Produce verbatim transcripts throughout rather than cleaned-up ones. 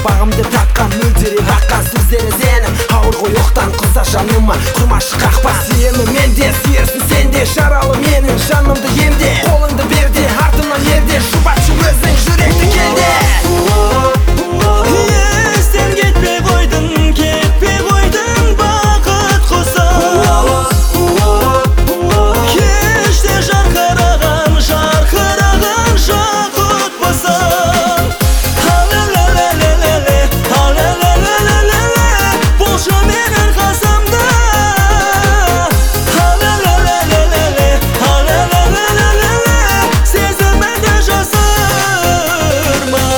бағымды тапқан мөлдіреп аққан сөздері сенің ауыр ғой оқтан құса жаныма құрмашы қақпа сені менде сүйерсің сенде жаралы менің жанымды емде қолыңды берде артымнан ерде жұбатшы өзің жүректі келде естен кетпей қойдың кетпей қойдың бақыт құсым кеште жарқыраған жарқыраған жақұтпысың алелелелелеле алелелелелеле болшы менің қасымда алелелелелеле алелелелелеле сезіміңді жасырма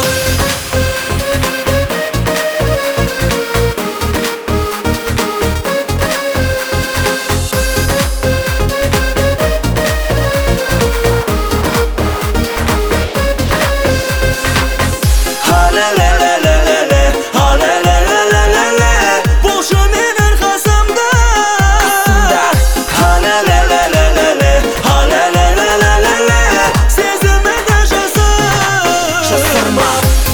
алелелелелеле алелелелелеле болшы менің қасымда алелелелелеле алелелелелеле сезіміңді жасырма